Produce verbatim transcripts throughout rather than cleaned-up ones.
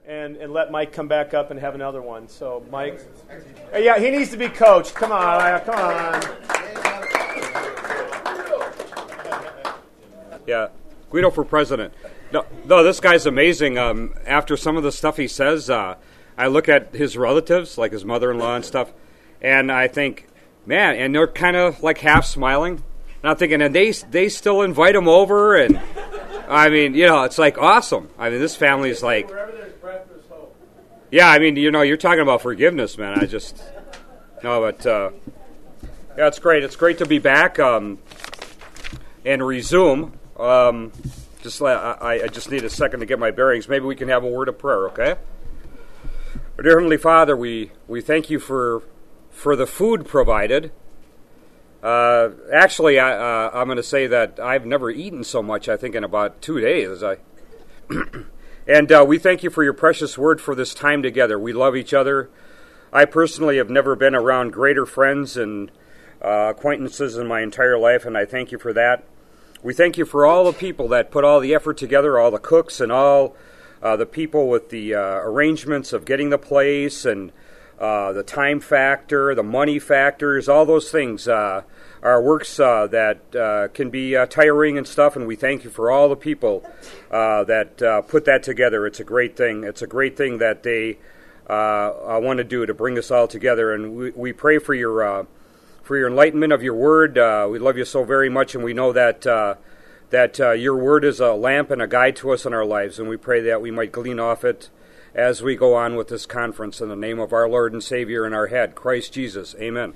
and, and let Mike come back up and have another one. So, Mike. Uh, yeah, he needs to be coached. Come on, come on. Yeah, Guido for president. No, no, this guy's amazing. Um, after some of the stuff he says, uh, I look at his relatives, like his mother-in-law and stuff, and I think, man, and they're kind of like half smiling. And I'm thinking, and they they still invite him over, and I mean, you know, it's like awesome. I mean, this family is like, yeah, I mean, you know, you're talking about forgiveness, man. I just, no, but uh, yeah, it's great. It's great to be back um, and resume. Um, just I, I just need a second to get my bearings. Maybe we can have a word of prayer, okay? Our dear Heavenly Father, we, we thank you for for the food provided. Uh, actually, I, uh, I'm going to say that I've never eaten so much, I think, in about two days. I and uh, we thank you for your precious word for this time together. We love each other. I personally have never been around greater friends and uh, acquaintances in my entire life, and I thank you for that. We thank you for all the people that put all the effort together, all the cooks and all uh, the people with the uh, arrangements of getting the place and uh, the time factor, the money factors, all those things uh, are works uh, that uh, can be uh, tiring and stuff, and we thank you for all the people uh, that uh, put that together. It's a great thing. It's a great thing that they uh, want to do to bring us all together, and we, we pray for your uh, for your enlightenment of your word. Uh, we love you so very much, and we know that uh, that uh, your word is a lamp and a guide to us in our lives, and we pray that we might glean off it as we go on with this conference. In the name of our Lord and Savior and our head, Christ Jesus. Amen.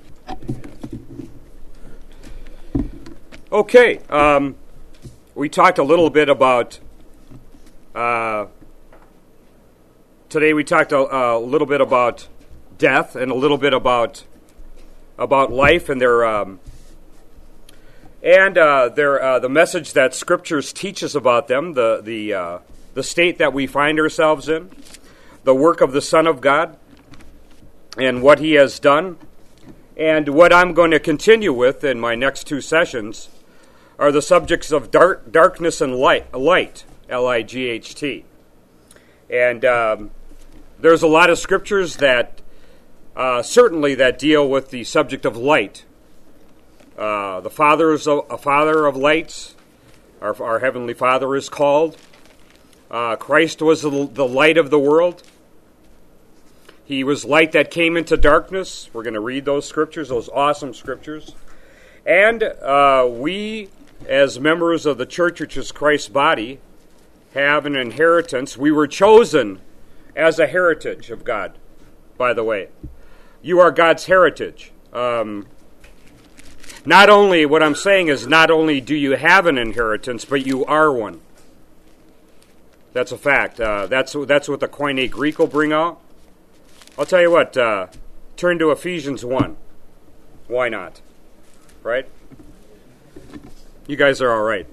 Okay, um, we talked a little bit about, uh, today we talked a, a little bit about death and a little bit about about life and their um, and uh, their uh, the message that Scriptures teach us about them, the the uh, the state that we find ourselves in, the work of the Son of God, and what He has done. And what I'm going to continue with in my next two sessions are the subjects of dark, darkness and light, light, L I G H T. And um, there's a lot of Scriptures that Uh, certainly that deal with the subject of light. Uh, the Father is a, a Father of lights. Our, our Heavenly Father is called. Uh, Christ was the, the light of the world. He was light that came into darkness. We're going to read those scriptures, those awesome scriptures. And uh, we, as members of the church, which is Christ's body, have an inheritance. We were chosen as a heritage of God, by the way. You are God's heritage. Um, not only, what I'm saying is, not only do you have an inheritance, but you are one. That's a fact. Uh, that's that's what the Koine Greek will bring out. I'll tell you what, uh, turn to Ephesians one. Why not? Right? You guys are all right.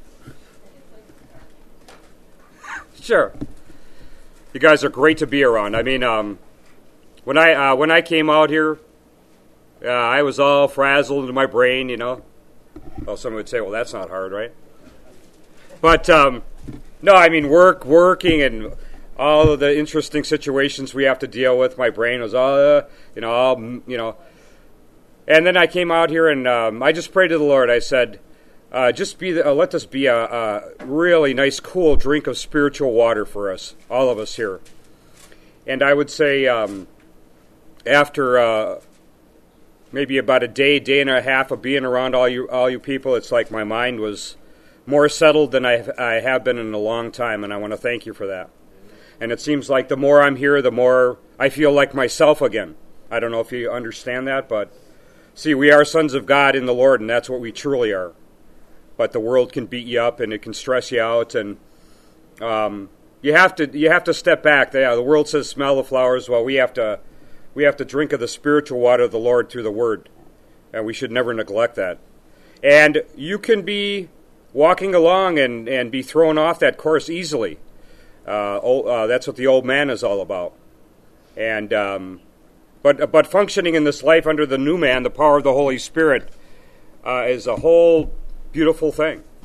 Sure. You guys are great to be around. I mean, um, When I uh, when I came out here, uh, I was all frazzled in my brain, you know. Well, someone would say, well, that's not hard, right? But, um, no, I mean, work, working, and all of the interesting situations we have to deal with. My brain was all, uh, you know, all, you know. And then I came out here, and um, I just prayed to the Lord. I said, uh, just be, the, uh, let this be a, a really nice, cool drink of spiritual water for us, all of us here. And I would say, um, after uh, maybe about a day, day and a half of being around all you all you people, it's like my mind was more settled than I, I have been in a long time, and I want to thank you for that. And it seems like the more I'm here, the more I feel like myself again. I don't know if you understand that, but see, we are sons of God in the Lord, and that's what we truly are. But the world can beat you up, and it can stress you out, and um, you have to you have to step back. Yeah, the world says smell the flowers. Well, we have to. We have to drink of the spiritual water of the Lord through the Word, and we should never neglect that. And you can be walking along and, and be thrown off that course easily. Uh, old, uh, that's what the old man is all about. And um, but but functioning in this life under the new man, the power of the Holy Spirit, uh, is a whole beautiful thing.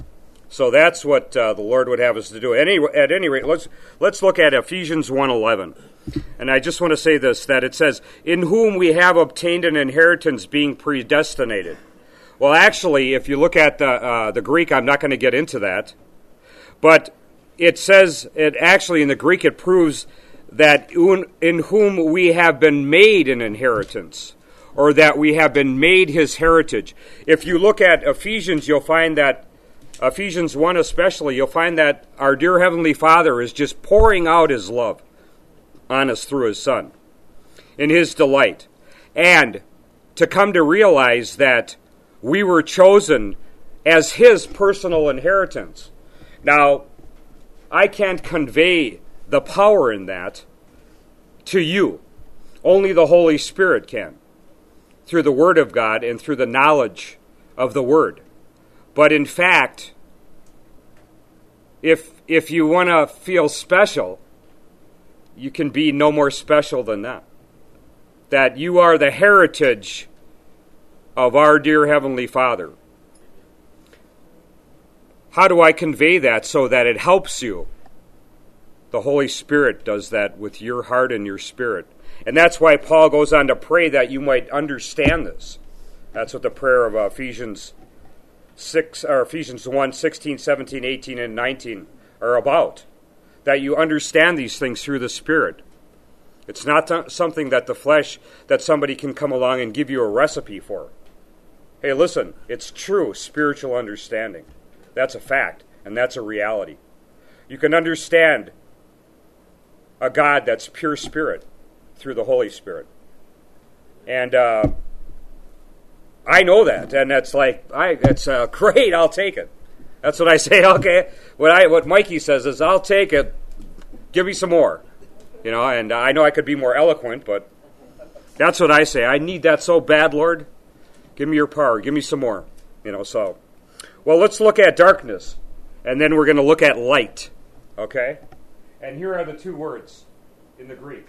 So that's what uh, the Lord would have us to do. At any, at any rate, let's let's look at Ephesians one eleven. And I just want to say this, that it says, in whom we have obtained an inheritance being predestinated. Well, actually, if you look at the, uh, the Greek, I'm not going to get into that. But it says, it actually in the Greek, it proves that un, in whom we have been made an inheritance, or that we have been made his heritage. If you look at Ephesians, you'll find that, Ephesians one especially, you'll find that our dear Heavenly Father is just pouring out his love on us through his Son in his delight. And to come to realize that we were chosen as his personal inheritance. Now, I can't convey the power in that to you. Only the Holy Spirit can, through the Word of God and through the knowledge of the Word. But in fact, if if you want to feel special, you can be no more special than that. That you are the heritage of our dear Heavenly Father. How do I convey that so that it helps you? The Holy Spirit does that with your heart and your spirit. And that's why Paul goes on to pray that you might understand this. That's what the prayer of Ephesians six or Ephesians one, sixteen, seventeen, eighteen, and nineteen are about. That you understand these things through the Spirit. It's not th- something that the flesh, that somebody can come along and give you a recipe for. Hey, listen, it's true spiritual understanding. That's a fact, and that's a reality. You can understand a God that's pure spirit through the Holy Spirit. And uh, I know that, and that's like, I, it's uh, great, I'll take it. That's what I say, okay. What I what Mikey says is, I'll take it, give me some more. You know, and I know I could be more eloquent, but that's what I say. I need that so bad, Lord. Give me your power, give me some more. You know, so. Well, let's look at darkness, and then we're going to look at light, okay? And here are the two words in the Greek.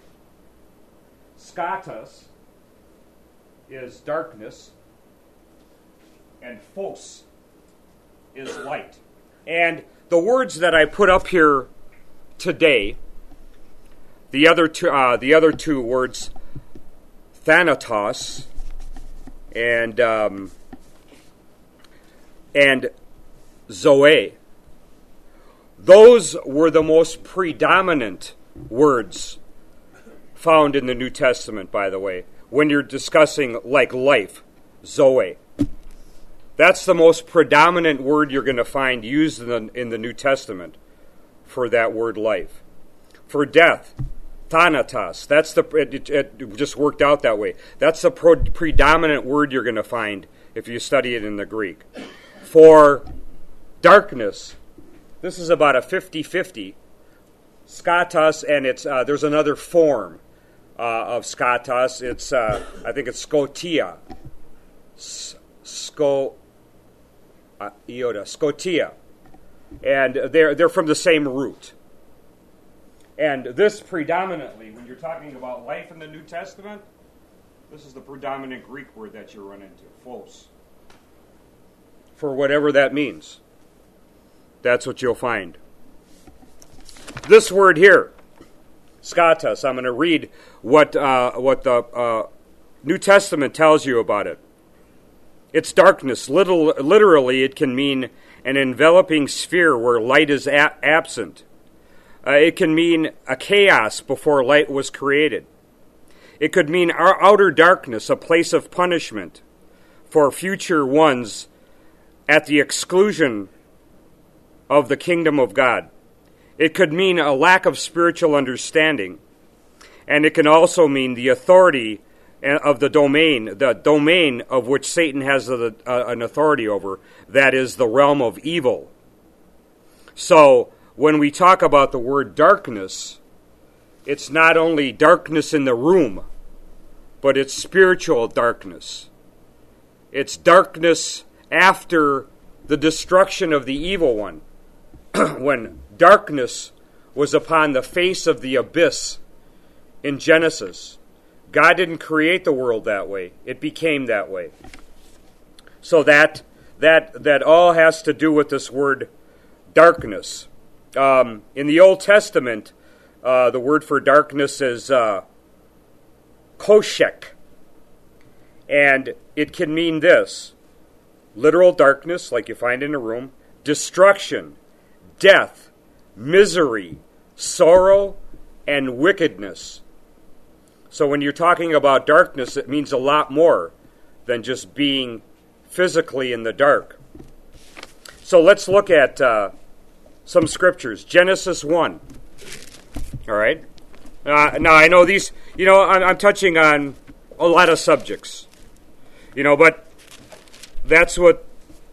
Skatos is darkness, and phos is light. And the words that I put up here today, the other two, uh, the other two words, thanatos and um, and zoe, those were the most predominant words found in the New Testament, by the way, when you're discussing like life, zoe. That's the most predominant word you're going to find used in the, in the New Testament for that word life. For death, thanatos. That's the it, it just worked out that way. That's the pro, predominant word you're going to find if you study it in the Greek. For darkness, this is about a fifty-fifty. Skatos, and it's uh, there's another form uh, of skatos. It's uh, I think it's skotia. Sko uh, iota skotia, and they're they're from the same root. And this predominantly, when you're talking about life in the New Testament, this is the predominant Greek word that you run into, phos. For whatever that means. That's what you'll find. This word here, skatos, I'm going to read what uh, what the uh, New Testament tells you about it. It's darkness. Little, literally, it can mean an enveloping sphere where light is a- absent. Uh, it can mean a chaos before light was created. It could mean our outer darkness, a place of punishment for future ones at the exclusion of the kingdom of God. It could mean a lack of spiritual understanding. And it can also mean the authority of the domain, the domain of which Satan has a, a, an authority over, that is the realm of evil. So, when we talk about the word darkness, it's not only darkness in the room, but it's spiritual darkness. It's darkness after the destruction of the evil one, when darkness was upon the face of the abyss in Genesis. God didn't create the world that way. It became that way. So that that that all has to do with this word darkness. Um, in the Old Testament, uh, the word for darkness is uh, koshek. And it can mean this: literal darkness, like you find in a room, destruction, death, misery, sorrow, and wickedness. So when you're talking about darkness, it means a lot more than just being physically in the dark. So let's look at uh, some scriptures. Genesis one. All right. Uh, now, I know these, you know, I'm, I'm touching on a lot of subjects, you know, but that's what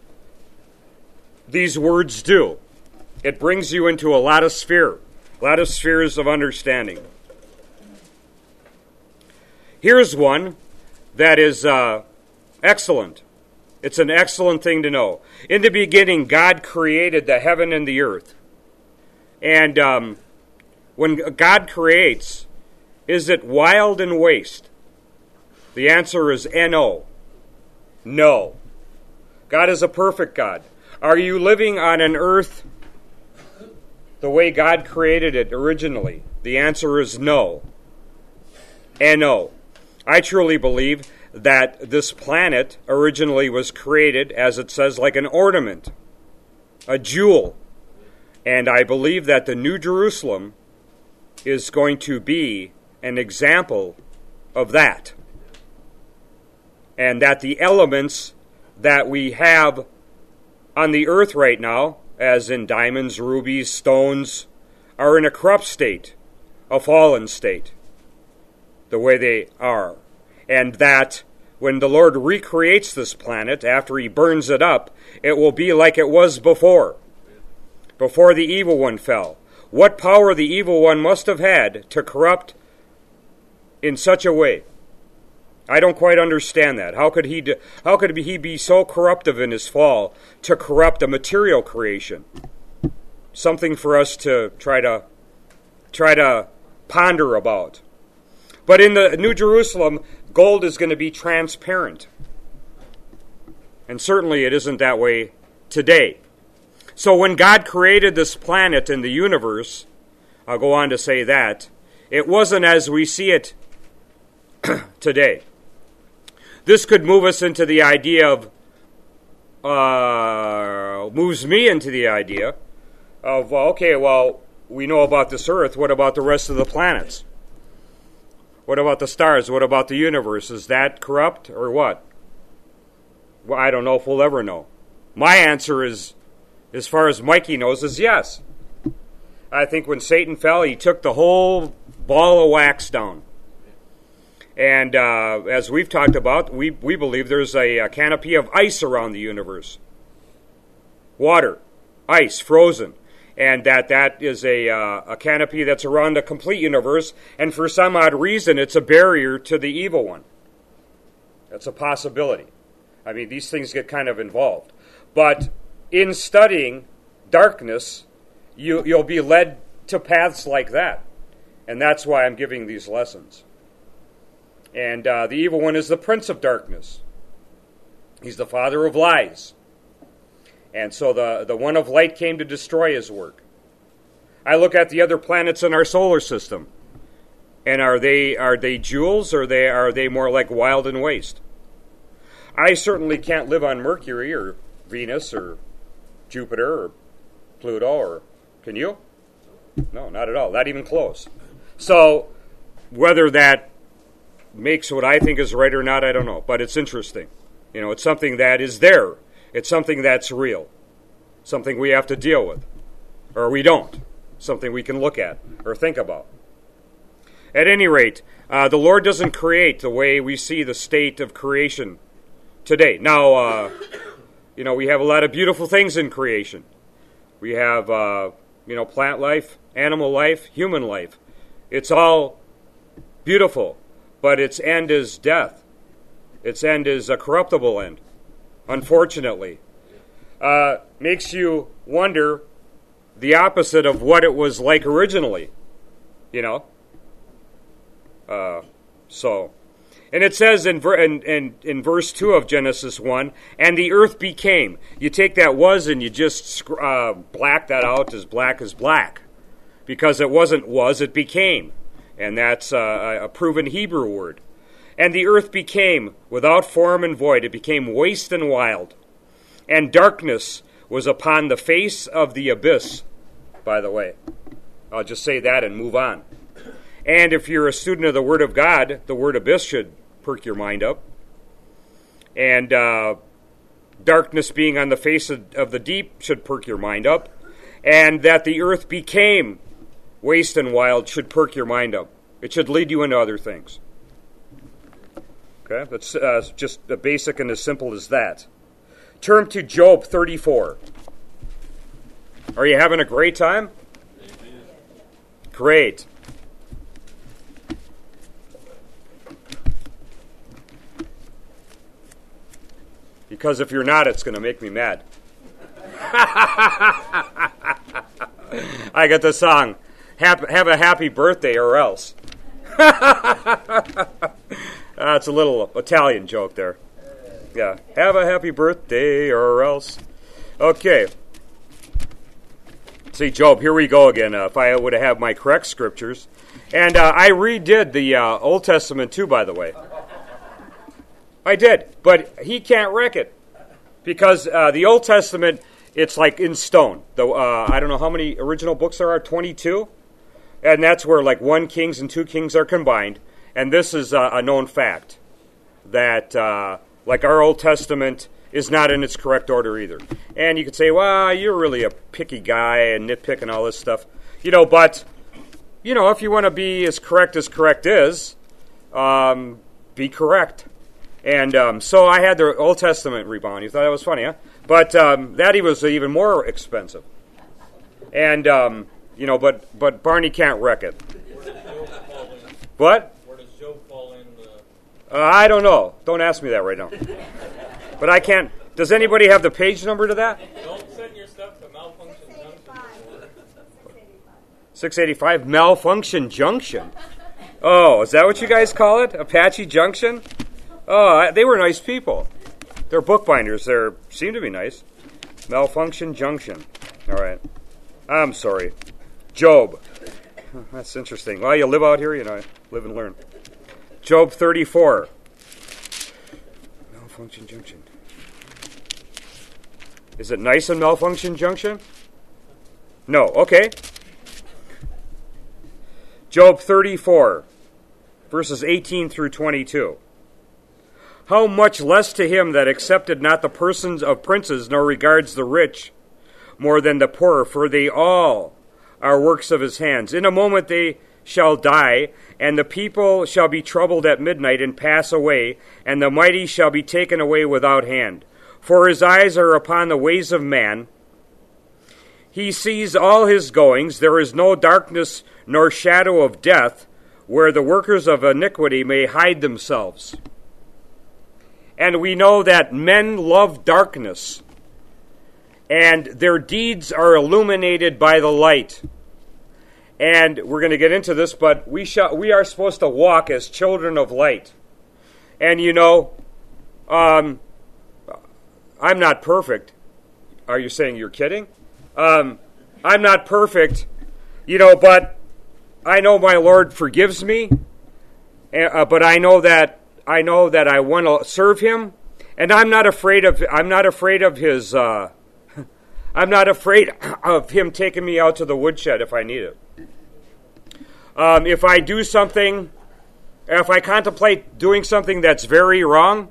these words do. It brings you into a lot of sphere, a lot of spheres of understanding. Here's one that is uh, excellent. It's an excellent thing to know. In the beginning, God created the heaven and the earth. And um, when God creates, is it wild and waste? The answer is N O. No. God is a perfect God. Are you living on an earth the way God created it originally? The answer is no. N O. I truly believe that this planet originally was created, as it says, like an ornament, a jewel. And I believe that the New Jerusalem is going to be an example of that. And that the elements that we have on the earth right now, as in diamonds, rubies, stones, are in a corrupt state, a fallen state, the way they are. And that when the Lord recreates this planet, after he burns it up, it will be like it was before, before the evil one fell. What power the evil one must have had to corrupt in such a way. I don't quite understand that. How could he do, how could he be so corruptive in his fall to corrupt a material creation? Something for us to try to try to ponder about. But in the New Jerusalem, gold is going to be transparent. And certainly it isn't that way today. So when God created this planet and the universe, I'll go on to say that, it wasn't as we see it today. This could move us into the idea of, uh, moves me into the idea of, well, okay, well, we know about this earth. What about the rest of the planets? What about the stars? What about the universe? Is that corrupt or what? Well, I don't know if we'll ever know. My answer is, as far as Mikey knows, is yes. I think when Satan fell, he took the whole ball of wax down. And uh, as we've talked about, we, we believe there's a, a canopy of ice around the universe. Water, ice, frozen. And that that is a, uh, a canopy that's around the complete universe. And for some odd reason, it's a barrier to the evil one. That's a possibility. I mean, these things get kind of involved. But in studying darkness, you, you'll be led to paths like that. And that's why I'm giving these lessons. And uh, the evil one is the prince of darkness. He's the father of lies. And so the, the one of light came to destroy his work. I look at the other planets in our solar system. And are they are they jewels, or they are they more like wild and waste? I certainly can't live on Mercury or Venus or Jupiter or Pluto, or can you? No, not at all. Not even close. So whether that makes what I think is right or not, I don't know. But it's interesting. You know, it's something that is there. It's something that's real. Something we have to deal with. Or we don't. Something we can look at or think about. At any rate, uh, the Lord doesn't create the way we see the state of creation today. Now, uh, you know, we have a lot of beautiful things in creation. We have, uh, you know, plant life, animal life, human life. It's all beautiful. But its end is death. Its end is a corruptible end, unfortunately. Uh, makes you wonder the opposite of what it was like originally, you know? Uh, so, And it says in, ver- in, in, in verse two of Genesis one, and the earth became. You take that was and you just uh, black that out as black as black. Because it wasn't was, it became. And that's uh, a proven Hebrew word. And the earth became without form and void. It became waste and wild. And darkness was upon the face of the abyss, by the way. I'll just say that and move on. And if you're a student of the Word of God, the word abyss should perk your mind up. And uh, darkness being on the face of, of the deep should perk your mind up. And that the earth became waste and wild should perk your mind up. It should lead you into other things. Okay, that's uh, just a basic and as simple as that. Turn to Job thirty-four. Are you having a great time? Great. Because if you're not, it's going to make me mad. I got the song, have, have a happy birthday or else. That's uh, a little Italian joke there. Yeah, have a happy birthday or else. Okay. See, Job, here we go again. Uh, if I would have had my correct scriptures. And uh, I redid the uh, Old Testament too, by the way. I did, but he can't wreck it. Because uh, the Old Testament, it's like in stone. The, uh, I don't know how many original books there are, twenty-two? And that's where like one Kings and two Kings are combined. And this is uh, a known fact. That, uh, like our Old Testament is not in its correct order either. And you could say, well, you're really a picky guy and nitpick and all this stuff. You know, but, you know, if you want to be as correct as correct is, um, be correct. And um, so I had the Old Testament rebound. You thought that was funny, huh? But um, that was even more expensive. And, um, you know, but, but Barney can't wreck it. What? Where does Job fall in the... Uh, I don't know. Don't ask me that right now. But I can't. Does anybody have the page number to that? Don't send your stuff to Malfunction Junction. six eighty-five Malfunction Junction. Oh, is that what you guys call it? Apache Junction? Oh, they were nice people. They're bookbinders. They seem to be nice. Malfunction Junction. All right. I'm sorry. Job. That's interesting. Well, you live out here, you know, live and learn. Job thirty-four. Malfunction Junction. Is it nice in Malfunction Junction? No. Okay. Job thirty-four, verses eighteen through twenty-two. How much less to him that accepted not the persons of princes, nor regards the rich more than the poor, for they all are works of his hands. In a moment they shall die, and the people shall be troubled at midnight and pass away, and the mighty shall be taken away without hand. For his eyes are upon the ways of man. He sees all his goings. There is no darkness nor shadow of death, where the workers of iniquity may hide themselves. And we know that men love darkness, and their deeds are illuminated by the light. And we're going to get into this, but we shall, we are supposed to walk as children of light. And you know, um, I'm not perfect. Are you saying you're kidding? Um, I'm not perfect, you know, but I know my Lord forgives me. Uh, but I know that I know that I want to serve Him, and I'm not afraid of. I'm not afraid of His. Uh, I'm not afraid of Him taking me out to the woodshed if I need it. Um, if I do something, if I contemplate doing something that's very wrong,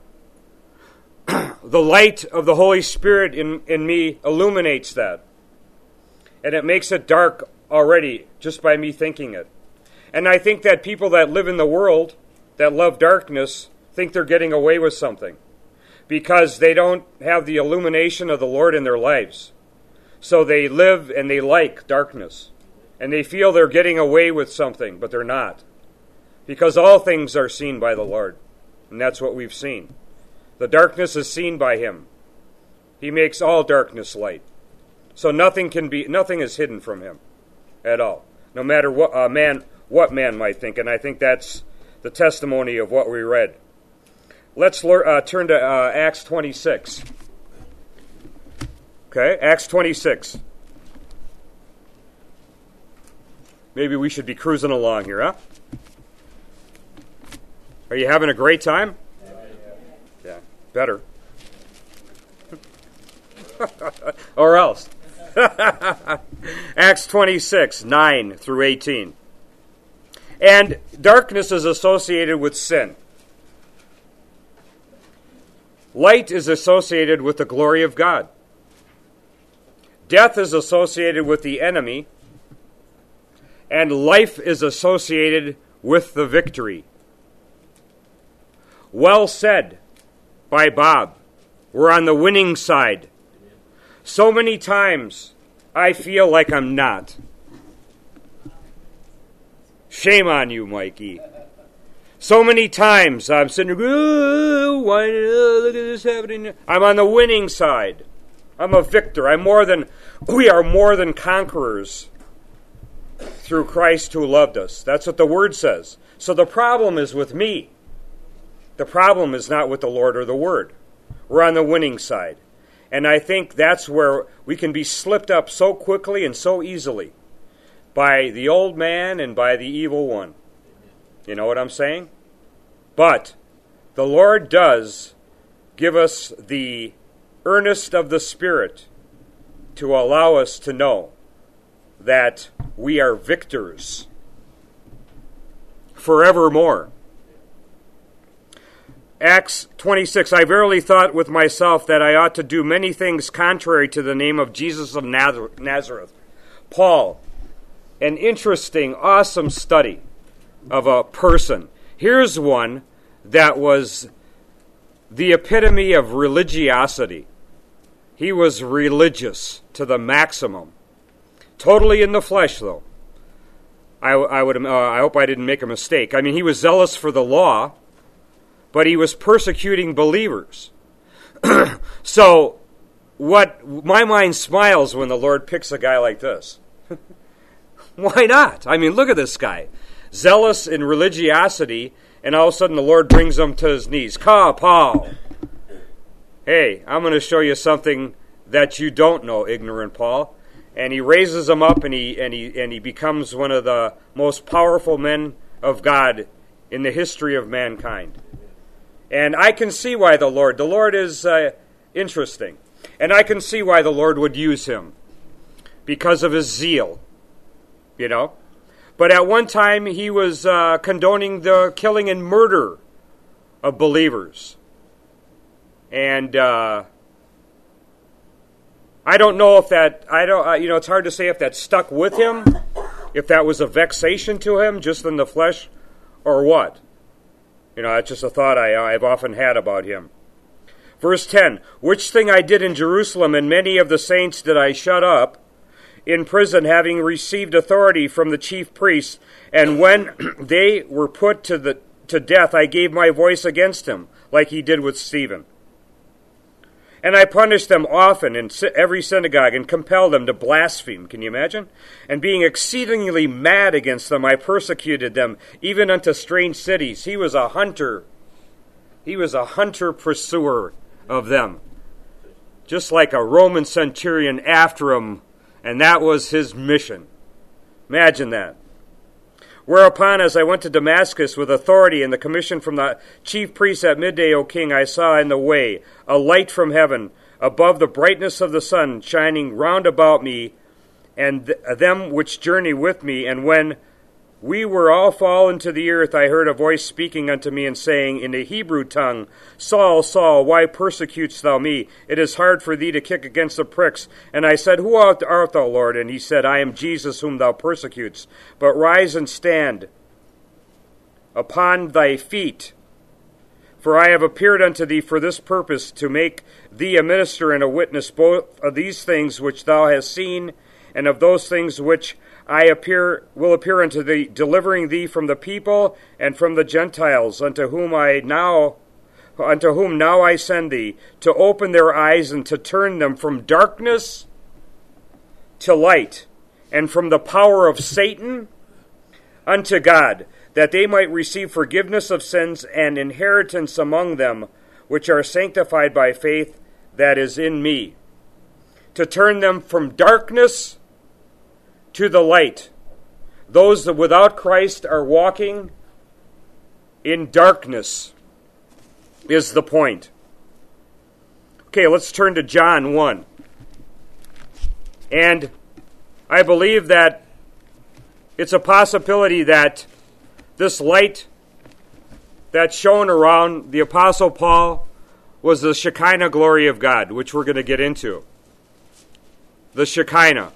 the light of the Holy Spirit in, in me illuminates that. And it makes it dark already just by me thinking it. And I think that people that live in the world, that love darkness, think they're getting away with something. Because they don't have the illumination of the Lord in their lives. So they live and they like darkness. And they feel they're getting away with something, but they're not. Because all things are seen by the Lord. And that's what we've seen. The darkness is seen by Him. He makes all darkness light. So nothing can be, nothing is hidden from Him at all. No matter what uh, man, what man might think. And I think that's the testimony of what we read. Let's uh, turn to uh, Acts twenty-six. Okay, Acts twenty-six. Maybe we should be cruising along here, huh? Are you having a great time? Yeah, better. Or else. Acts twenty-six, nine through eighteen. And darkness is associated with sin. Light is associated with the glory of God. Death is associated with the enemy. And life is associated with the victory. Well said by Bob. We're on the winning side. So many times I feel like I'm not. Shame on you, Mikey. So many times I'm sitting there, oh, why, oh, look at this happening. I'm on the winning side. I'm a victor. I'm more than, we are more than conquerors through Christ who loved us. That's what the Word says. So the problem is with me. The problem is not with the Lord or the Word. We're on the winning side. And I think that's where we can be slipped up so quickly and so easily by the old man and by the evil one. You know what I'm saying? But the Lord does give us the earnest of the Spirit to allow us to know that we are victors forevermore. Acts twenty-six, I verily thought with myself that I ought to do many things contrary to the name of Jesus of Nazareth. Paul, an interesting, awesome study of a person. Here's one that was the epitome of religiosity. He was religious to the maximum. Totally in the flesh, though. I, I would. Uh, I hope I didn't make a mistake. I mean, he was zealous for the law, but he was persecuting believers. So, what my mind smiles when the Lord picks a guy like this. Why not? I mean, look at this guy. Zealous in religiosity, and all of a sudden the Lord brings him to his knees. Ka, Paul. Hey, I'm going to show you something that you don't know, ignorant Paul. And he raises him up, and he and he and he becomes one of the most powerful men of God in the history of mankind. And I can see why the Lord, the Lord is uh, interesting. And I can see why the Lord would use him. Because of his zeal. You know? But at one time he was uh, condoning the killing and murder of believers. And uh, I don't know if that, I don't, uh, you know, it's hard to say if that stuck with him, if that was a vexation to him, just in the flesh, or what. You know, that's just a thought I, I've often had about him. Verse ten, which thing I did in Jerusalem, and many of the saints did I shut up in prison, having received authority from the chief priests, and when they were put to the to death, I gave my voice against him, like he did with Stephen. And I punished them often in every synagogue, and compelled them to blaspheme. Can you imagine? And being exceedingly mad against them, I persecuted them, even unto strange cities. He was a hunter. He was a hunter-pursuer of them. Just like a Roman centurion after him, and that was his mission. Imagine that. Whereupon, as I went to Damascus with authority and the commission from the chief priests at midday, O king, I saw in the way a light from heaven, above the brightness of the sun, shining round about me, and th- them which journey with me. And when we were all fallen to the earth, I heard a voice speaking unto me and saying in the Hebrew tongue, Saul, Saul, why persecutest thou me? It is hard for thee to kick against the pricks. And I said, Who art thou, Lord? And he said, I am Jesus whom thou persecutest. But rise and stand upon thy feet, for I have appeared unto thee for this purpose, to make thee a minister and a witness both of these things which thou hast seen, and of those things which I appear will appear unto thee, delivering thee from the people and from the Gentiles, unto whom I now unto whom now I send thee, to open their eyes and to turn them from darkness to light, and from the power of Satan unto God, that they might receive forgiveness of sins and inheritance among them, which are sanctified by faith that is in me, to turn them from darkness to the light. Those that without Christ are walking in darkness is the point. Okay, let's turn to John one. And I believe that it's a possibility that this light that shone around the Apostle Paul was the Shekinah glory of God, which we're going to get into. The Shekinah.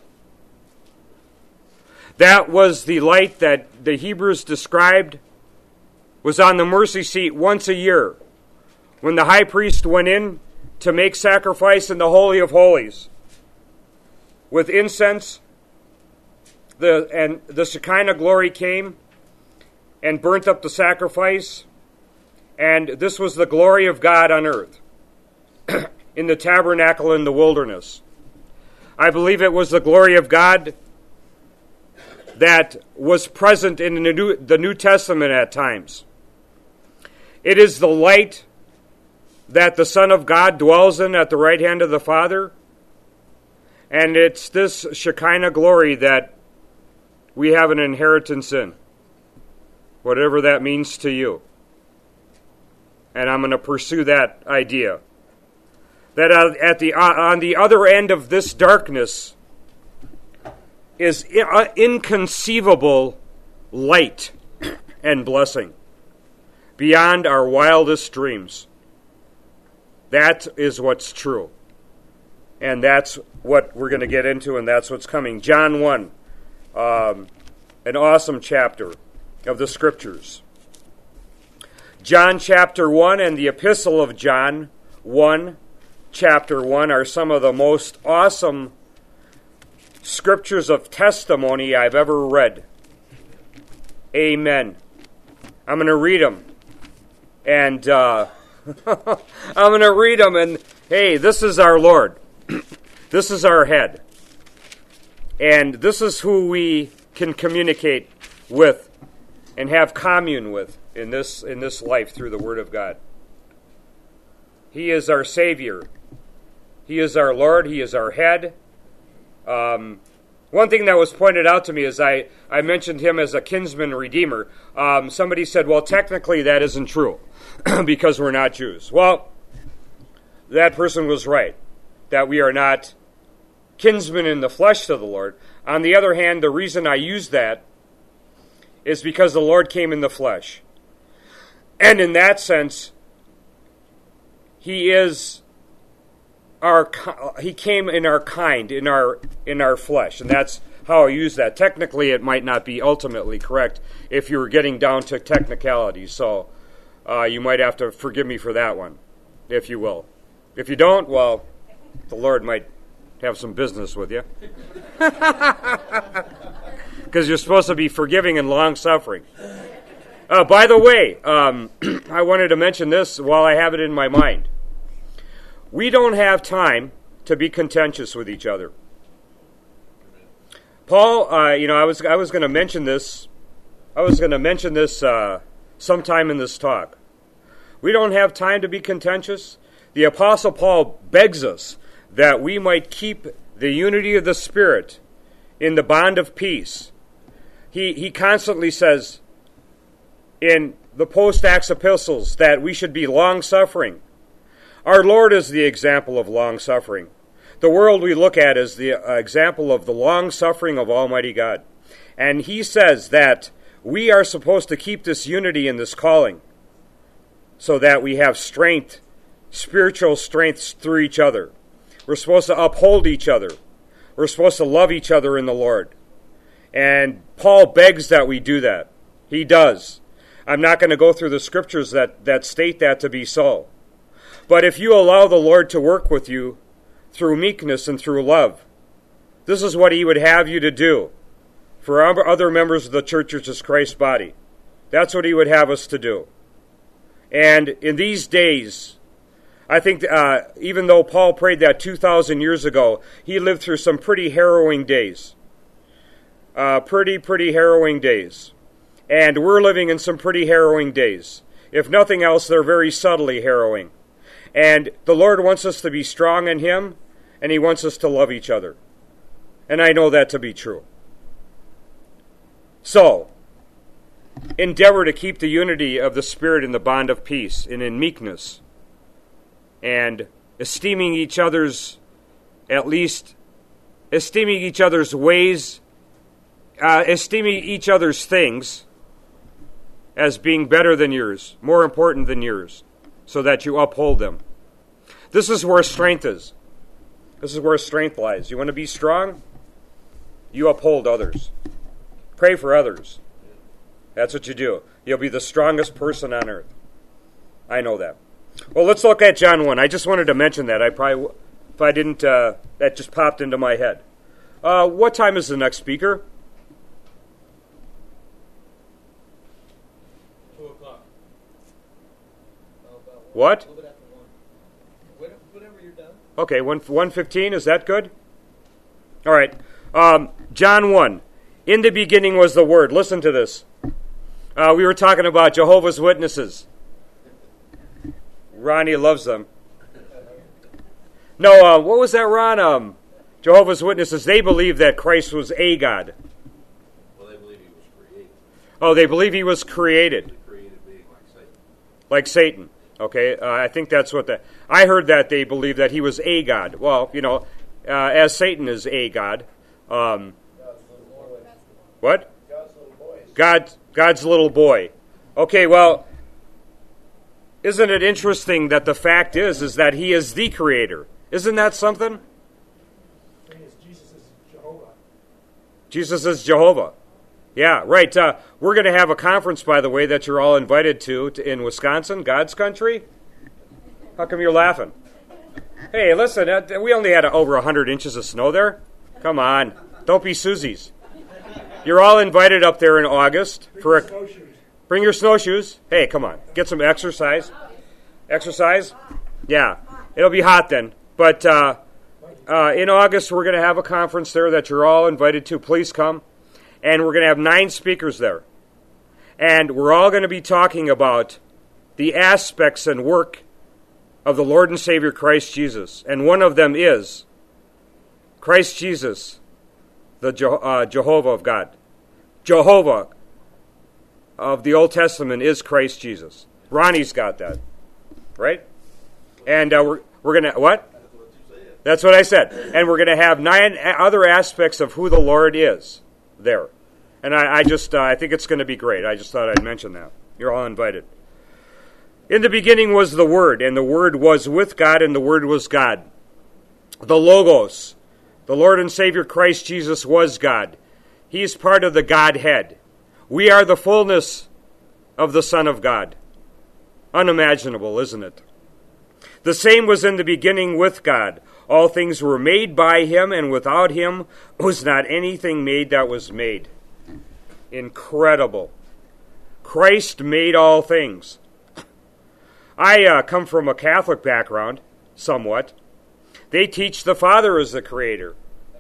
That was the light that the Hebrews described was on the mercy seat once a year when the high priest went in to make sacrifice in the Holy of Holies with incense. The, and the Shekinah glory came and burnt up the sacrifice. And this was the glory of God on earth in the tabernacle in the wilderness. I believe it was the glory of God that was present in the New, the New Testament at times. It is the light that the Son of God dwells in at the right hand of the Father. And it's this Shekinah glory that we have an inheritance in, whatever that means to you. And I'm going to pursue that idea. That at the on the other end of this darkness is inconceivable light and blessing beyond our wildest dreams. That is what's true. And that's what we're going to get into, and that's what's coming. John one, um, an awesome chapter of the Scriptures. John chapter one and the Epistle of John one, chapter one, are some of the most awesome scriptures of testimony I've ever read. Amen. I'm going to read them. And uh, I'm going to read them, and hey, this is our Lord. This is our head. And this is who we can communicate with and have commune with in this in this life through the Word of God. He is our Savior. He is our Lord. He is our head. Um, one thing that was pointed out to me is I, I mentioned him as a kinsman redeemer. Um, somebody said, well, technically that isn't true because we're not Jews. Well, that person was right, that we are not kinsmen in the flesh to the Lord. On the other hand, the reason I use that is because the Lord came in the flesh. And in that sense, he is our he came in our kind, in our in our flesh, and that's how I use that. Technically, it might not be ultimately correct if you were getting down to technicalities, so uh, you might have to forgive me for that one, if you will. If you don't, well, the Lord might have some business with you. Because you're supposed to be forgiving and long-suffering. Uh, by the way, um, I wanted to mention this while I have it in my mind. We don't have time to be contentious with each other. Paul, uh, you know, I was I was going to mention this. I was going to mention this uh, sometime in this talk. We don't have time to be contentious. The Apostle Paul begs us that we might keep the unity of the Spirit in the bond of peace. He he constantly says in the post-Acts epistles that we should be long-suffering. Our Lord is the example of long-suffering. The world we look at is the uh, example of the long-suffering of Almighty God. And he says that we are supposed to keep this unity in this calling so that we have strength, spiritual strength through each other. We're supposed to uphold each other. We're supposed to love each other in the Lord. And Paul begs that we do that. He does. I'm not going to go through the scriptures that, that state that to be so. But if you allow the Lord to work with you through meekness and through love, this is what he would have you to do for other members of the church, which is Christ's body. That's what he would have us to do. And in these days, I think uh, even though Paul prayed that two thousand years ago, he lived through some pretty harrowing days. Uh, pretty, pretty harrowing days. And we're living in some pretty harrowing days. If nothing else, they're very subtly harrowing. And the Lord wants us to be strong in Him, and He wants us to love each other. And I know that to be true. So, endeavor to keep the unity of the Spirit in the bond of peace and in meekness, and esteeming each other's, at least, esteeming each other's ways, uh, esteeming each other's things as being better than yours, more important than yours, so that you uphold them. This is where strength is. This is where strength lies. You want to be strong? You uphold others. Pray for others. That's what you do. You'll be the strongest person on earth. I know that. Well, let's look at John one. I just wanted to mention that. I probably, if I didn't, uh, that just popped into my head. Uh, what time is the next speaker? Two o'clock. What? A little bit after one. Whenever you're done. Okay, one one fifteen. Is that good? All right. Um, John one. In the beginning was the Word. Listen to this. Uh, we were talking about Jehovah's Witnesses. Ronnie loves them. No, uh, what was that, Ron? Um, Jehovah's Witnesses, they believe that Christ was a God. Well, they believe He was created. Oh, they believe He was created. A created being like Satan. Like Satan. Okay, uh, I think that's what the... I heard that they believe that He was a God. Well, you know, uh, as Satan is a God. Um, what? God's little boys. God, God's little boy. Okay, well, isn't it interesting that the fact is, is that He is the Creator? Isn't that something? Jesus is Jehovah. Jesus is Jehovah. Yeah, right. Uh, we're going to have a conference, by the way, that you're all invited to, to in Wisconsin, God's country. How come you're laughing? Hey, listen, uh, we only had uh, over one hundred inches of snow there. Come on. Don't be Susies. You're all invited up there in August. for a, Bring your snowshoes. Hey, come on. Get some exercise. Exercise? Yeah. It'll be hot then. But uh, uh, in August, we're going to have a conference there that you're all invited to. Please come. And we're going to have nine speakers there. And we're all going to be talking about the aspects and work of the Lord and Savior Christ Jesus. And one of them is Christ Jesus, the Je- uh, Jehovah of God. Jehovah of the Old Testament is Christ Jesus. Ronnie's got that, right? And uh, we're we're gonna what? That's what you said. That's what I said. And we're gonna have nine other aspects of who the Lord is there. And I, I just uh, I think it's going to be great. I just thought I'd mention that. You're all invited. In the beginning was the Word, and the Word was with God, and the Word was God. The Logos, the Lord and Savior Christ Jesus was God. He is part of the Godhead. We are the fullness of the Son of God. Unimaginable, isn't it? The same was in the beginning with God. All things were made by Him, and without Him was not anything made that was made. Incredible. Christ made all things. I uh, come from a Catholic background, somewhat. They teach the Father is the Creator.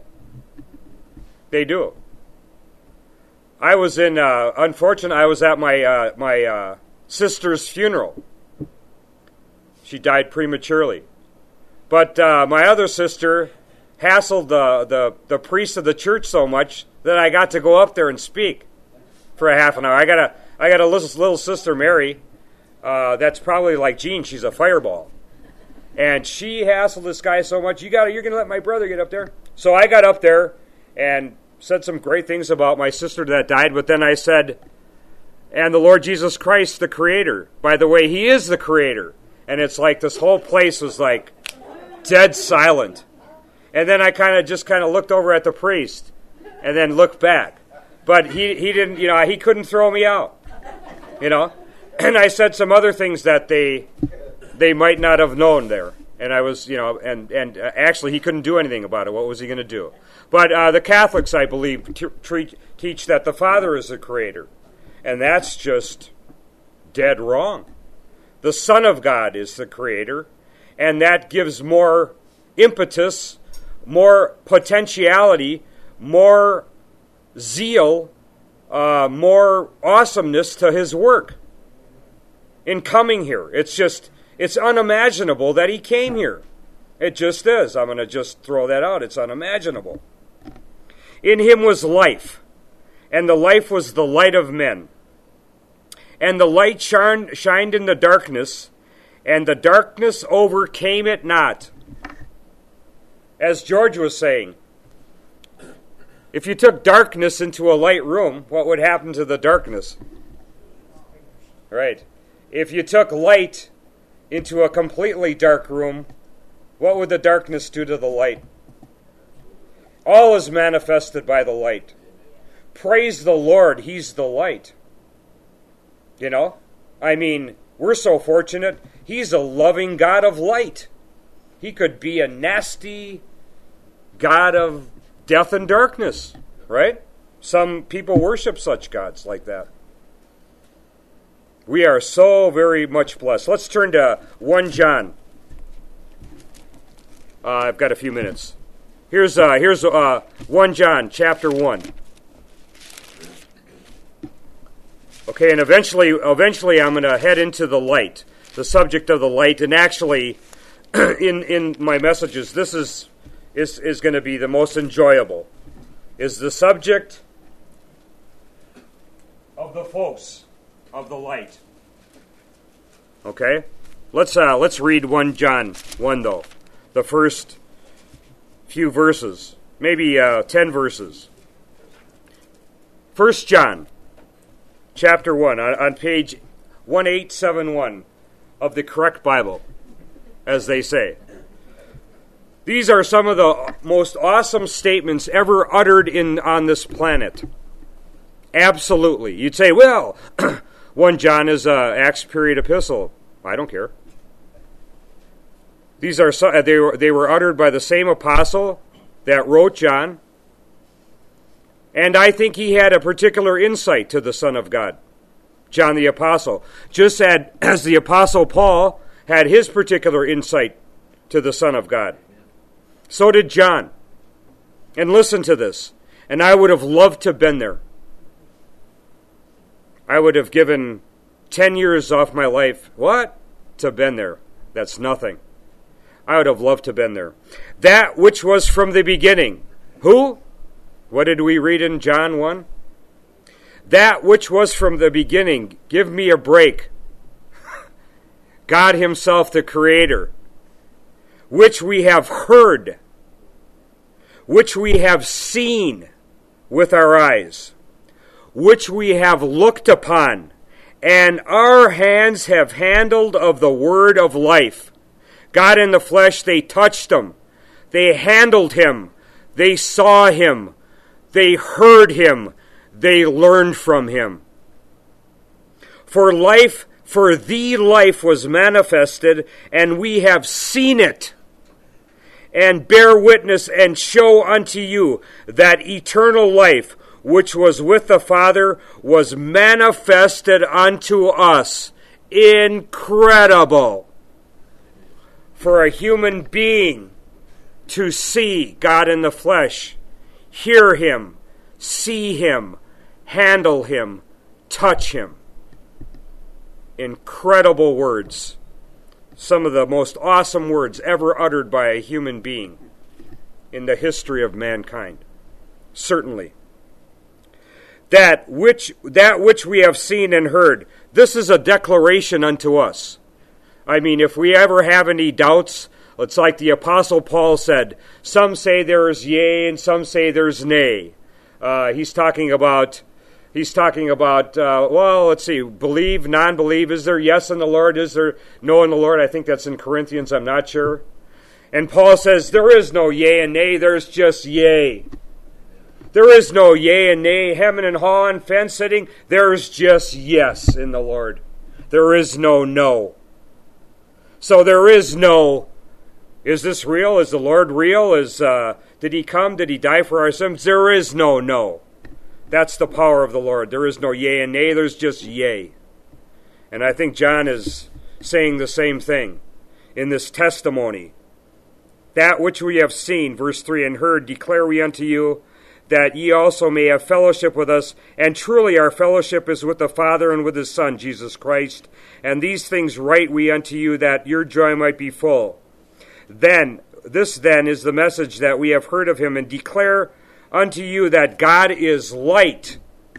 They do. I was in, uh, unfortunately, I was at my uh, my uh, sister's funeral. She died prematurely. But uh, my other sister hassled the, the, the priest of the church so much that I got to go up there and speak for a half an hour. I got a, I got a little, little sister, Mary, uh, that's probably like Jean. She's a fireball. And she hassled this guy so much, you got you're going to let my brother get up there? So I got up there and said some great things about my sister that died, but then I said, and the Lord Jesus Christ, the Creator. By the way, He is the Creator. And it's like this whole place was like dead silent. And then I kind of just kind of looked over at the priest and then looked back. But he, he didn't, you know, he couldn't throw me out, you know. And I said some other things that they they might not have known there. And I was, you know, and, and uh, actually he couldn't do anything about it. What was he going to do? But uh, the Catholics, I believe, t- treat, teach that the Father is the Creator. And that's just dead wrong. The Son of God is the Creator. And that gives more impetus, more potentiality, more zeal uh, more awesomeness to his work in coming here. It's just, it's unimaginable that he came here. It just is. I'm going to just throw that out. It's unimaginable. In him was life, and the life was the light of men. And the light shined, shined in the darkness, and the darkness overcame it not. As George was saying, if you took darkness into a light room, what would happen to the darkness? Right. If you took light into a completely dark room, what would the darkness do to the light? All is manifested by the light. Praise the Lord, He's the light. You know? I mean, we're so fortunate. He's a loving God of light. He could be a nasty God of death and darkness, right? Some people worship such gods like that. We are so very much blessed. Let's turn to First John. Uh, I've got a few minutes. Here's uh, here's uh, First John chapter one. Okay, and eventually, eventually, I'm going to head into the light, the subject of the light, and actually, in in my messages, this is is is going to be the most enjoyable. Is the subject of the phos, of the light. Okay, let's uh, let's read First John one though, the first few verses, maybe uh, ten verses. First John. Chapter one, on, on page eighteen seventy-one of the correct Bible, as they say. These are some of the most awesome statements ever uttered in on this planet. Absolutely. You'd say, well, First John is a Acts period epistle. I don't care. These are so, they were they were uttered by the same apostle that wrote John. And I think he had a particular insight to the Son of God, John the Apostle. Just as the Apostle Paul had his particular insight to the Son of God. So did John. And listen to this. And I would have loved to have been there. I would have given ten years off my life. What? To have been there. That's nothing. I would have loved to have been there. That which was from the beginning. Who? What did we read in John one? That which was from the beginning. Give me a break. God Himself, the Creator. Which we have heard. Which we have seen with our eyes. Which we have looked upon. And our hands have handled of the word of life. God in the flesh, they touched Him. They handled Him. They saw Him. They heard Him. They learned from Him. For life, for the life was manifested, and we have seen it, and bear witness and show unto you that eternal life, which was with the Father, was manifested unto us. Incredible. For a human being to see God in the flesh, hear Him, see Him, handle Him, touch Him. Incredible words. Some of the most awesome words ever uttered by a human being in the history of mankind. Certainly. That which, that which we have seen and heard, this is a declaration unto us. I mean, if we ever have any doubts, it's like the Apostle Paul said, some say there is yea and some say there's nay. Uh, he's talking about, he's talking about, uh, well, let's see, believe, non-believe. Is there yes in the Lord? Is there no in the Lord? I think that's in Corinthians, I'm not sure. And Paul says, there is no yea and nay, there's just yea. There is no yea and nay, hemming and hawing, fence sitting. There's just yes in the Lord. There is no no. So there is no, is this real? Is the Lord real? Is uh, did He come? Did He die for our sins? There is no no. That's the power of the Lord. There is no yea and nay. There's just yea. And I think John is saying the same thing in this testimony. That which we have seen, verse three, and heard declare we unto you, that ye also may have fellowship with us. And truly our fellowship is with the Father and with his Son, Jesus Christ. And these things write we unto you, that your joy might be full. Then, this then is the message that we have heard of him, and declare unto you that God is light,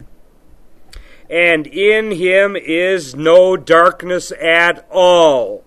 and in him is no darkness at all.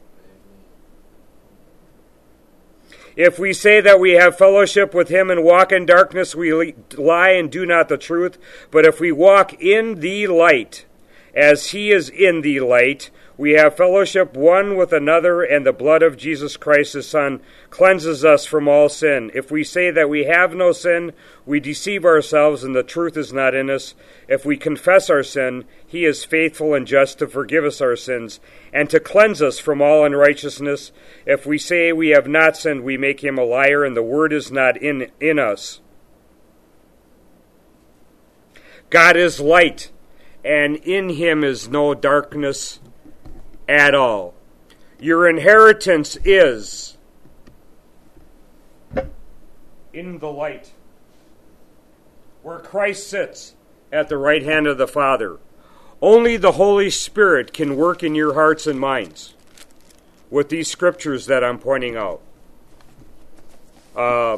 If we say that we have fellowship with him and walk in darkness, we lie and do not the truth. But if we walk in the light, as he is in the light, we have fellowship one with another, and the blood of Jesus Christ, his Son, cleanses us from all sin. If we say that we have no sin, we deceive ourselves, and the truth is not in us. If we confess our sin, he is faithful and just to forgive us our sins, and to cleanse us from all unrighteousness. If we say we have not sinned, we make him a liar, and the word is not in, in us. God is light, and in him is no darkness at all. Your inheritance is in the light, where Christ sits at the right hand of the Father. Only the Holy Spirit can work in your hearts and minds with these scriptures that I'm pointing out. Uh,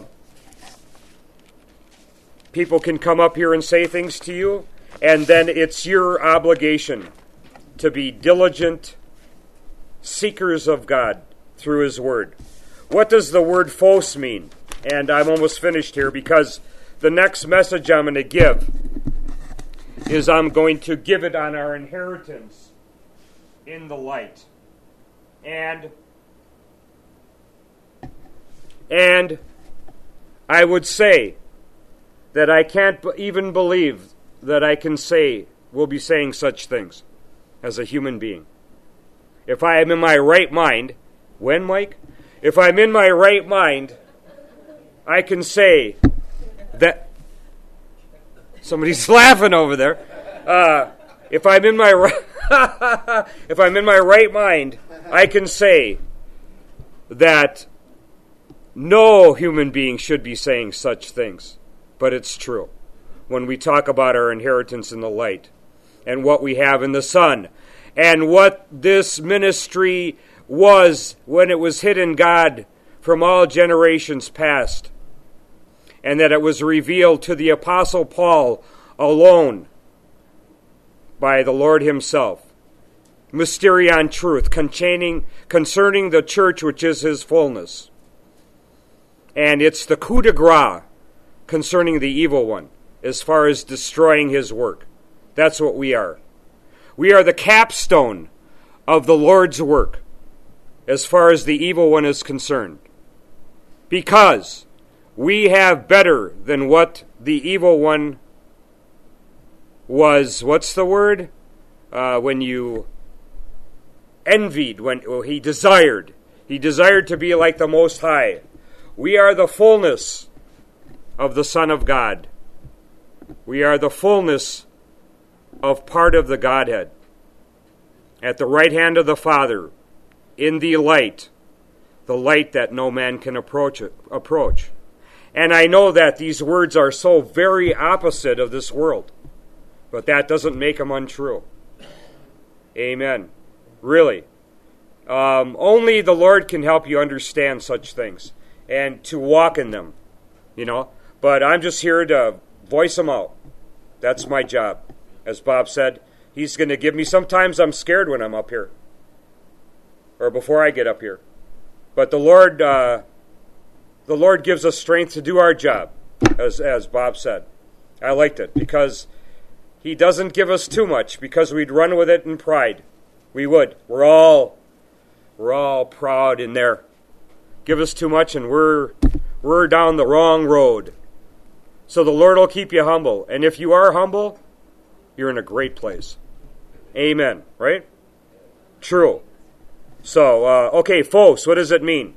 people can come up here and say things to you, and then it's your obligation to be diligent seekers of God through his word. What does the word phos mean? And I'm almost finished here, because the next message I'm going to give is I'm going to give it on our inheritance in the light. And and I would say that I can't even believe that I can say, will be saying such things as a human being. If I am in my right mind, when, Mike? If I'm in my right mind, I can say that. Somebody's laughing over there. Uh, if I'm in my right, if I'm in my right mind, I can say that no human being should be saying such things. But it's true when we talk about our inheritance in the light and what we have in the Son, and what this ministry was when it was hid in God from all generations past, and that it was revealed to the Apostle Paul alone by the Lord himself. Mysterion truth containing, concerning the church, which is his fullness. And it's the coup de grace concerning the evil one, as far as destroying his work. That's what we are. We are the capstone of the Lord's work as far as the evil one is concerned. Because we have better than what the evil one was. What's the word? Uh, when you envied, when well, he desired. He desired to be like the Most High. We are the fullness of the Son of God. We are the fullness of part of the Godhead, at the right hand of the Father, in the light, the light that no man can approach it, approach. And I know that these words are so very opposite of this world, but that doesn't make them untrue. Amen. Really. Um, only the Lord can help you understand such things and to walk in them, you know. But I'm just here to voice them out. That's my job. As Bob said, he's going to give me, sometimes I'm scared when I'm up here, or before I get up here. But the Lord, uh, the Lord gives us strength to do our job, as as Bob said. I liked it, because he doesn't give us too much, because we'd run with it in pride. We would. We're all, we're all proud in there. Give us too much, and we're we're down the wrong road. So the Lord will keep you humble, and if you are humble, you're in a great place. Amen. Right? True. So, uh, okay, phos, what does it mean?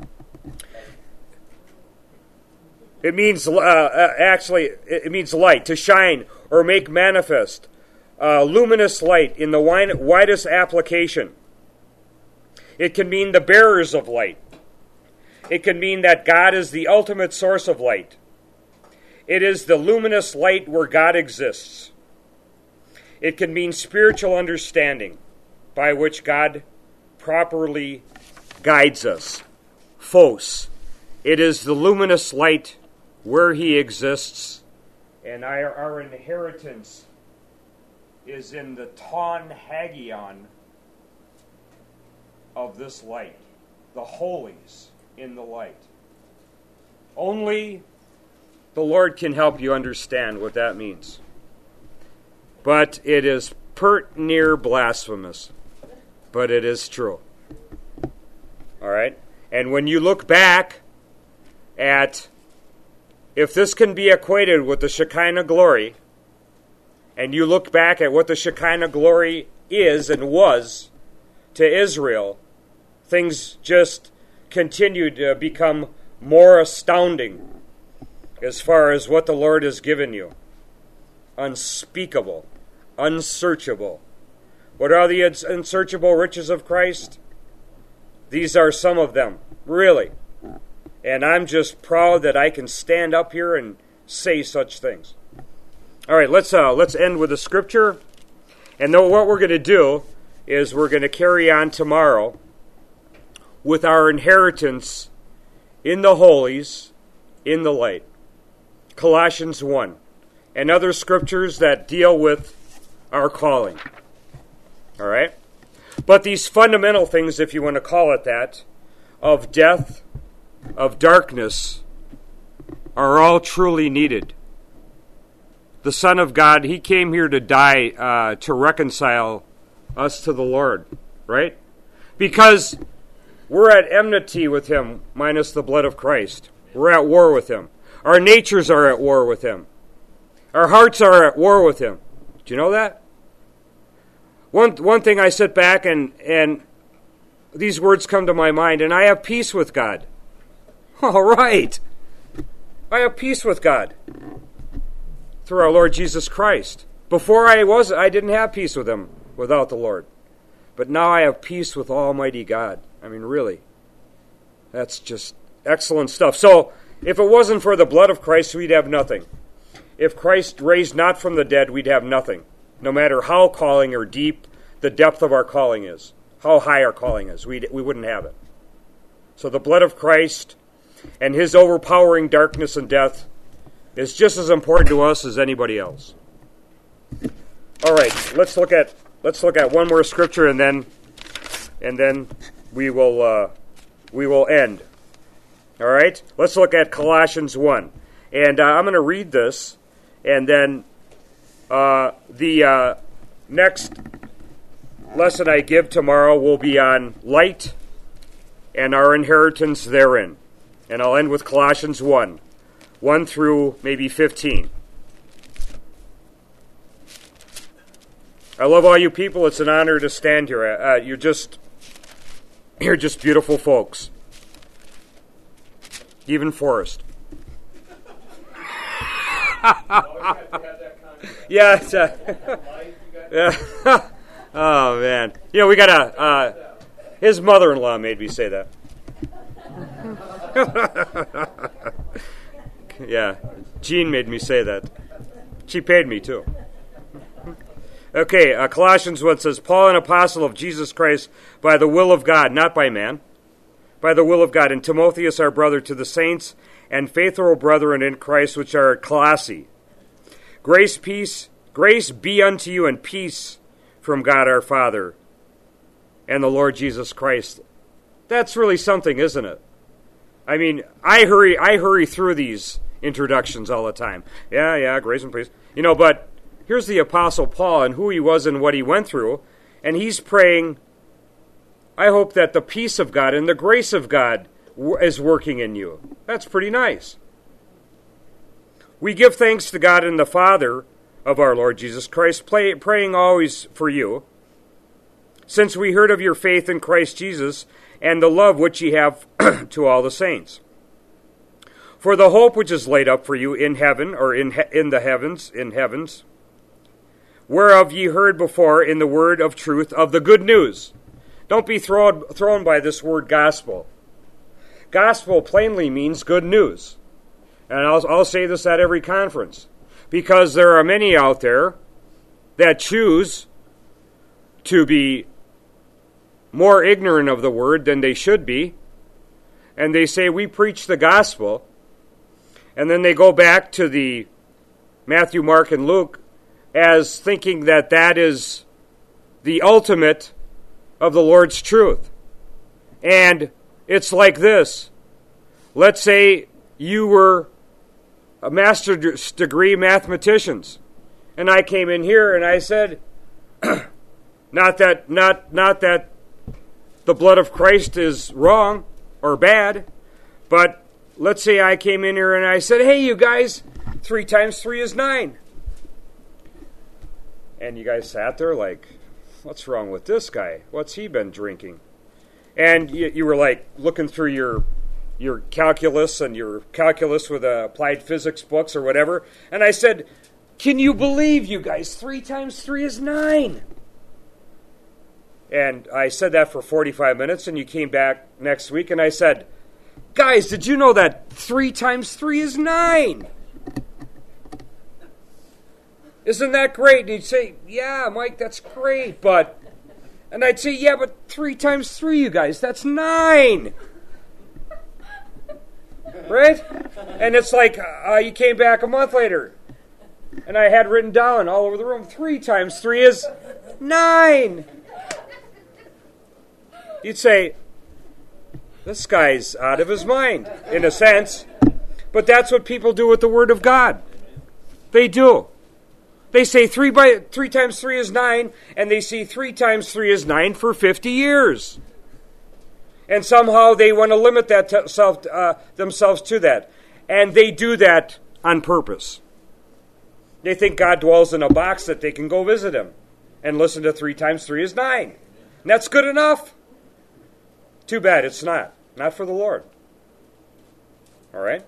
It means, uh, actually, it means light, to shine or make manifest. Uh, luminous light in the widest application. It can mean the bearers of light. It can mean that God is the ultimate source of light. It is the luminous light where God exists. It can mean spiritual understanding by which God properly guides us. Phos. It is the luminous light where he exists, and our, our inheritance is in the ton hagion of this light, the holies in the light. Only the Lord can help you understand what that means. But it is pert near blasphemous, but it is true. All right? And when you look back at, if this can be equated with the Shekinah glory, and you look back at what the Shekinah glory is and was to Israel, things just continue to become more astounding as far as what the Lord has given you. Unspeakable, unsearchable. What are the unsearchable riches of Christ? These are some of them, really. And I'm just proud that I can stand up here and say such things. All right, let's uh, let's end with a scripture. And then what we're going to do is we're going to carry on tomorrow with our inheritance in the holies, in the light. Colossians one. And other scriptures that deal with our calling. All right? But these fundamental things, if you want to call it that, of death, of darkness, are all truly needed. The Son of God, he came here to die uh, to reconcile us to the Lord, right? Because we're at enmity with him, minus the blood of Christ. We're at war with him. Our natures are at war with him. Our hearts are at war with him. Do you know that? One one thing I sit back and, and these words come to my mind, and I have peace with God. All right. I have peace with God through our Lord Jesus Christ. Before I was, I didn't have peace with him without the Lord. But now I have peace with Almighty God. I mean, really. That's just excellent stuff. So, if it wasn't for the blood of Christ, we'd have nothing. If Christ raised not from the dead, we'd have nothing. No matter how calling or deep the depth of our calling is, how high our calling is, we we wouldn't have it. So the blood of Christ and his overpowering darkness and death is just as important to us as anybody else. All right, let's look at let's look at one more scripture, and then and then we will uh, we will end. All right, let's look at Colossians one, and uh, I'm going to read this, and then uh, the uh, next lesson I give tomorrow will be on light and our inheritance therein, and I'll end with Colossians one, one through maybe fifteen. I love all you people. It's an honor to stand here. Uh, you're just you're just beautiful folks. Even Forrest. Yeah. It's, uh, yeah. Oh man. You know, we got a. Uh, his mother-in-law made me say that. Yeah. Jean made me say that. She paid me too. Okay, uh, Colossians one says, Paul, an apostle of Jesus Christ, by the will of God, not by man, by the will of God, and Timotheus, our brother, to the saints and faithful brethren in Christ, which are at Colossae. Grace, peace, grace be unto you, and peace from God our Father and the Lord Jesus Christ. That's really something, isn't it? I mean, I hurry, I hurry through these introductions all the time. Yeah, yeah, grace and peace. You know, but here's the Apostle Paul and who he was and what he went through, and he's praying, I hope that the peace of God and the grace of God is working in you. That's pretty nice. We give thanks to God and the Father of our Lord Jesus Christ, pray, praying always for you, since we heard of your faith in Christ Jesus and the love which ye have to all the saints. For the hope which is laid up for you in heaven, or in he- in the heavens, in heavens, whereof ye heard before in the word of truth of the good news. Don't be thrown, thrown by this word gospel. Gospel plainly means good news. And I'll, I'll say this at every conference, because there are many out there that choose to be more ignorant of the word than they should be, and they say, we preach the gospel, and then they go back to the Matthew, Mark, and Luke as thinking that that is the ultimate of the Lord's truth. And it's like this. Let's say you were a master's degree mathematicians, and I came in here and I said, not that not not that the blood of Christ is wrong or bad, but let's say I came in here and I said, hey, you guys, three times three is nine. And you guys sat there like, what's wrong with this guy? What's he been drinking? And you, you were like looking through your your calculus and your calculus with uh, applied physics books or whatever. And I said, can you believe, you guys, three times three is nine? And I said that for forty-five minutes, and you came back next week, and I said, guys, did you know that three times three is nine? Isn't that great? And you'd say, yeah, Mike, that's great, but... And I'd say, yeah, but three times three, you guys, that's nine. Right? And it's like, uh, you came back a month later, and I had written down all over the room, three times three is nine. You'd say, this guy's out of his mind, in a sense. But that's what people do with the Word of God. They do. They say three by three times three is nine, and they see three times three is nine for fifty years. And somehow they want to limit that to self, uh, themselves to that. And they do that on purpose. They think God dwells in a box that they can go visit him and listen to three times three is nine. And that's good enough. Too bad it's not. Not for the Lord. All right?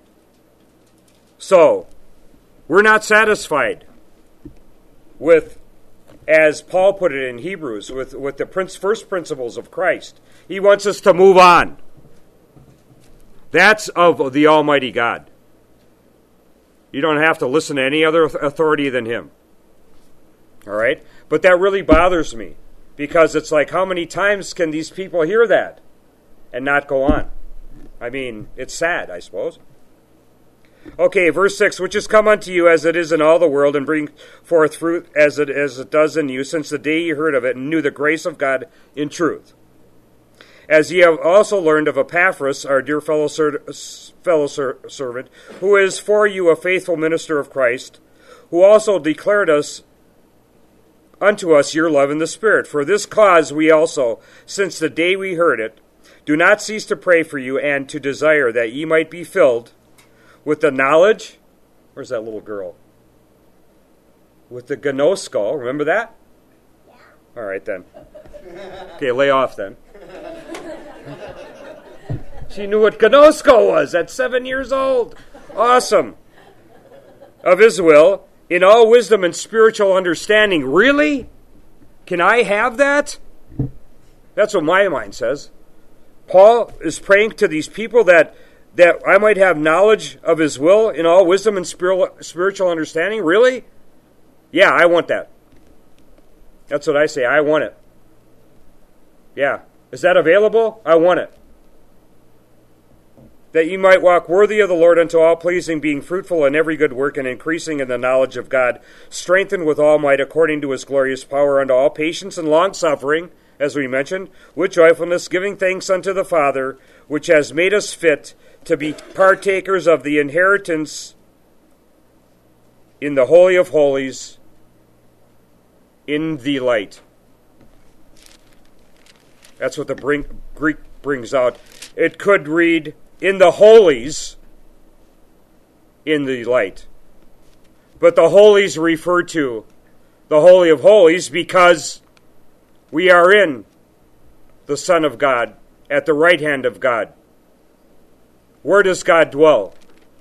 So, we're not satisfied with, as Paul put it in Hebrews, with, with the prince, first principles of Christ. He wants us to move on. That's of the Almighty God. You don't have to listen to any other authority than him. All right? But that really bothers me, because it's like, how many times can these people hear that and not go on? I mean, it's sad, I suppose. Okay, verse six, which has come unto you as it is in all the world, and bring forth fruit as it as it does in you, since the day ye heard of it, and knew the grace of God in truth. As ye have also learned of Epaphras, our dear fellow, ser- fellow ser- servant, who is for you a faithful minister of Christ, who also declared us unto us your love in the Spirit. For this cause we also, since the day we heard it, do not cease to pray for you, and to desire that ye might be filled with the knowledge, where's that little girl? With the gnosko, remember that? Yeah. All right, then. Okay, lay off then. She knew what gnosko was at seven years old. Awesome. Of his will, in all wisdom and spiritual understanding. Really? Can I have that? That's what my mind says. Paul is praying to these people that that I might have knowledge of his will in all wisdom and spiritual understanding? Really? Yeah, I want that. That's what I say. I want it. Yeah. Is that available? I want it. That ye might walk worthy of the Lord unto all pleasing, being fruitful in every good work, and increasing in the knowledge of God, strengthened with all might according to his glorious power, unto all patience and long-suffering, as we mentioned, with joyfulness, giving thanks unto the Father, which has made us fit to be partakers of the inheritance in the Holy of Holies, in the light. That's what the bring, Greek brings out. It could read, in the holies, in the light. But the holies refer to the Holy of Holies because we are in the Son of God, at the right hand of God. Where does God dwell?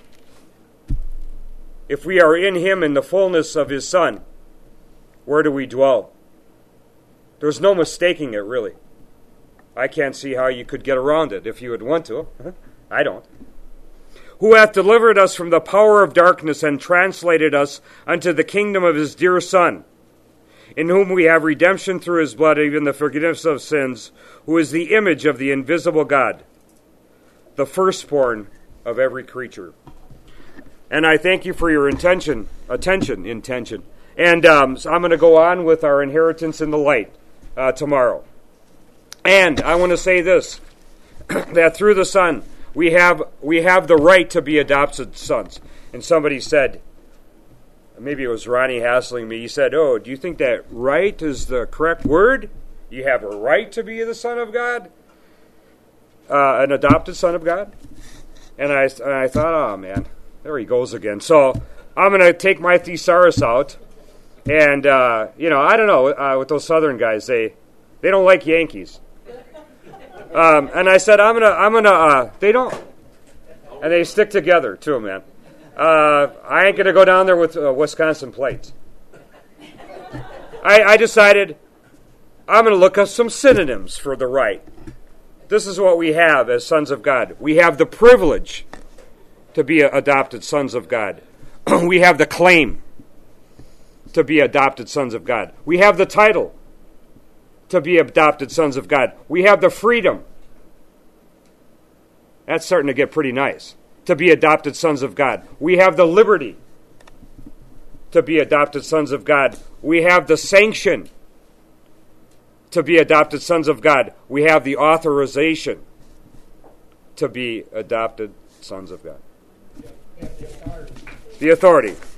If we are in him in the fullness of his Son, where do we dwell? There's no mistaking it, really. I can't see how you could get around it if you would want to. I don't. who hath delivered us from the power of darkness and translated us unto the kingdom of his dear Son, in whom we have redemption through his blood, even the forgiveness of sins, who is the image of the invisible God, the firstborn of every creature. And I thank you for your intention, attention, intention. And um, so I'm going to go on with our inheritance in the light uh, tomorrow. And I want to say this, that through the Son, we have we have the right to be adopted sons. And somebody said, maybe it was Ronnie hassling me, he said, oh, do you think that right is the correct word? You have a right to be the son of God? Uh, an adopted son of God? And I, and I thought, oh, man, there he goes again. So I'm going to take my thesaurus out. And, uh, you know, I don't know, uh, with those Southern guys, they they don't like Yankees. Um, and I said, I'm going to, I'm going to, uh, they don't. And they stick together, too, man. Uh, I ain't going to go down there with uh, Wisconsin plates. I, I decided I'm going to look up some synonyms for the right. This is what we have as sons of God. We have the privilege to be adopted sons of God. We have the claim to be adopted sons of God. We have the title to be adopted sons of God. We have the freedom. That's starting to get pretty nice. To be adopted sons of God. We have the liberty to be adopted sons of God. We have the sanction to be adopted sons of God. We have the authorization to be adopted sons of God. The authority.